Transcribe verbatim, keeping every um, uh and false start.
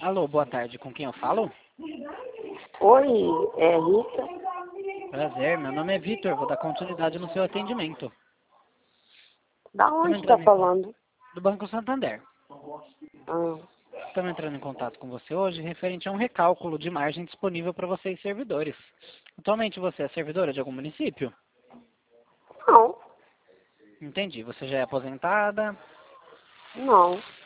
Alô, boa tarde. Com quem eu falo? Oi, é Rita? Prazer, meu nome é Vitor. Vou dar continuidade no seu atendimento. Da Estamos onde tá entrando em con- falando? do Banco Santander. Ah, Estamos entrando em contato com você hoje referente a um recálculo de margem disponível para vocês servidores. Atualmente você é servidora de algum município? não, Entendi. Você já é aposentada? não.